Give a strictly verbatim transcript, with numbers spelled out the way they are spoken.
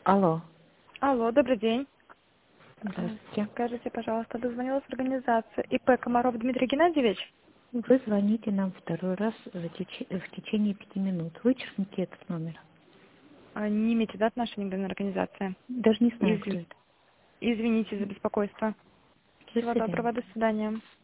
Алло. Алло, добрый день. Здравствуйте. Скажите, пожалуйста, дозвонилась организация ИП Комаров Дмитрий Геннадьевич? Вы звоните нам второй раз в, теч... в течение пяти минут. Вычеркните этот номер. А, Не имеете, да, отношения к данной организации? Даже не знаю, кто Изв- это. Извините за беспокойство. До Всего свидания. доброго, до свидания.